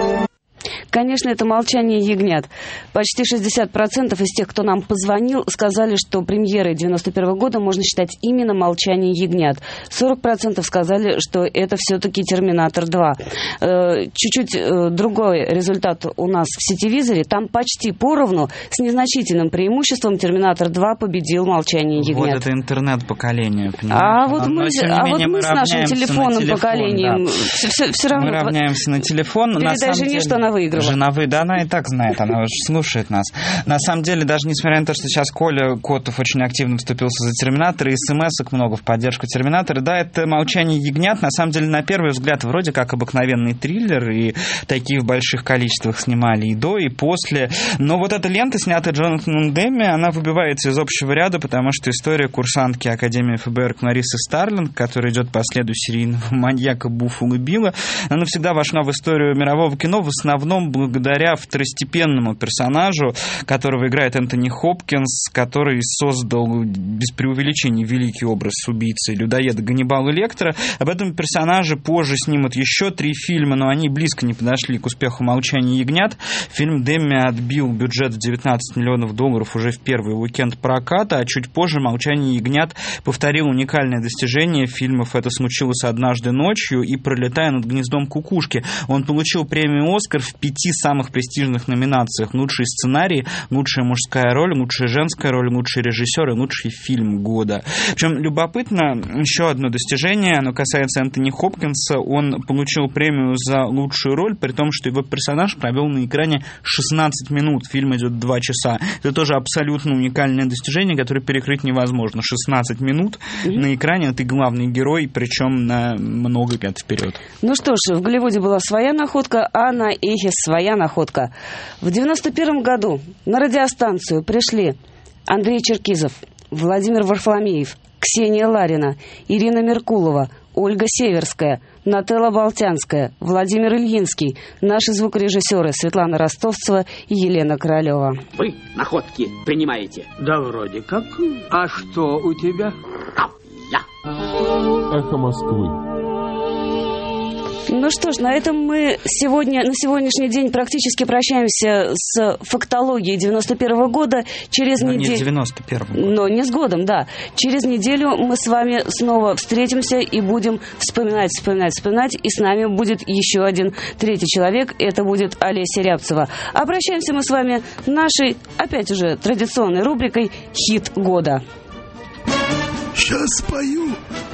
Конечно, это «Молчание ягнят». Почти шестьдесят процентов из тех, кто нам позвонил, сказали, что премьерой девяносто первого года можно считать именно «Молчание ягнят». сорок процентов сказали, что это все-таки «Терминатор два». Чуть-чуть другой результат у нас в сетевизоре. Там почти поровну, с незначительным преимуществом, «Терминатор два» победил «Молчание ягнят». Вот это интернет-поколение, понимаешь? А вот мы, а вот мы, мы с нашим телефонным телефон, поколением да. все, все равно... Мы равняемся на телефон. Передай жене, что она выиграла. Жена вы, да, она и так знает, она уже слушает нас. На самом деле, даже несмотря на то, что сейчас Коля Котов очень активно вступился за «Терминатор», и смс-ок много в поддержку «Терминатора», да, это «Молчание ягнят», на самом деле, на первый взгляд, вроде как обыкновенный триллер, и такие в больших количествах снимали и до, и после. Но вот эта лента, снятая Джонатаном Демми, она выбивается из общего ряда, потому что история курсантки Академии эф бэ эр Кларисы Старлинг, которая идет по следу серийного маньяка Буффало Билла, она навсегда вошла в историю мирового кино, в основном благодаря второстепенному персонажу, которого играет Энтони Хопкинс, который создал, без преувеличения, великий образ убийцы и людоеда Ганнибала Лектора. Об этом персонаже позже снимут еще три фильма, но они близко не подошли к успеху «Молчания ягнят». Фильм Демми отбил бюджет в девятнадцать миллионов долларов уже в первый уикенд проката, а чуть позже «Молчание ягнят» повторил уникальное достижение фильмов «Это случилось однажды ночью» и «Пролетая над гнездом кукушки». Он получил премию «Оскар» в пяти самых престижных номинациях: лучший сценарий, лучшая мужская роль, лучшая женская роль, лучший режиссер и лучший фильм года. Причем любопытно еще одно достижение, оно касается Энтони Хопкинса. Он получил премию за лучшую роль, при том, что его персонаж провел на экране шестнадцать минут. Фильм идет два часа. Это тоже абсолютно уникальное достижение, которое перекрыть невозможно. шестнадцать минут mm-hmm. на экране, ты главный герой, причем на много лет вперед. Ну что ж, в Голливуде была своя находка, а на Эхе своя находка. В девяносто первом году на радиостанцию пришли Андрей Черкизов, Владимир Варфоломеев, Ксения Ларина, Ирина Меркулова, Ольга Северская, Нателла Болтянская, Владимир Ильинский, наши звукорежиссеры Светлана Ростовцева и Елена Королева. Вы находки принимаете? Да вроде как. А что у тебя? Я. Эхо Москвы. Ну что ж, на этом мы сегодня, на сегодняшний день практически прощаемся с фактологией девяносто первого года. Через Но неделю... не девяносто первого. Но не с годом, да. Через неделю мы с вами снова встретимся и будем вспоминать, вспоминать, вспоминать. И с нами будет еще один третий человек. Это будет Олеся Рябцева. Обращаемся мы с вами нашей, опять уже, традиционной рубрикой «Хит года». Сейчас спою.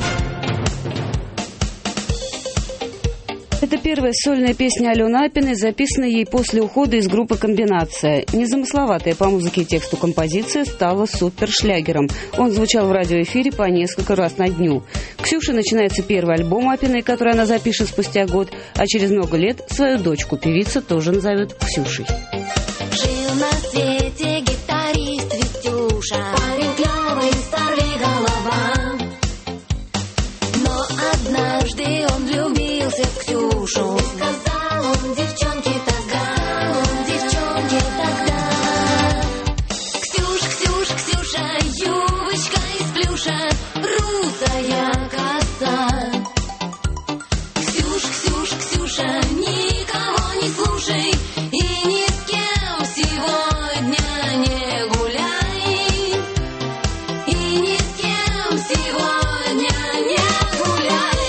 Это первая сольная песня Алены Апиной, записанная ей после ухода из группы «Комбинация». Незамысловатая по музыке и тексту композиция стала супершлягером. Он звучал в радиоэфире по несколько раз на дню. Ксюша начинается первый альбом Апиной, который она запишет спустя год, а через много лет свою дочку певица тоже назовет Ксюшей. Жил на свете гитарист Витюша, парень клёвый, сорвиголова. Но однажды он влюбился в Ксюшу. Сказал он девчонке тогда, он девчонке тогда. Ксюш, Ксюш, Ксюша, юбочка из плюша, русая коса. Ксюш, Ксюш, Ксюша, никого не слушай и ни с кем сегодня не гуляй. И ни с кем сегодня не гуляй.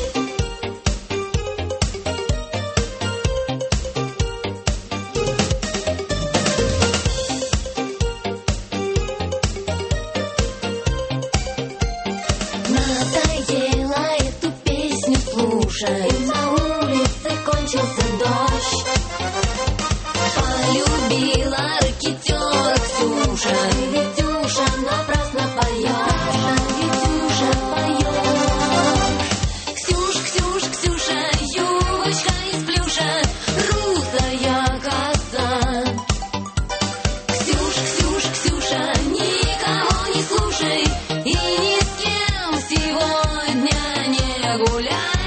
Надоело эту песню слушать. На улице кончился дождь. Полюбила рэкетера Ксюша. Витюша напрасно поет. Витюша поет. Ксюш, Ксюш, Ксюша, юбочка из плюша, русая коса. Ксюш, Ксюш, Ксюша, никого не слушай и ни с кем сегодня не гуляй.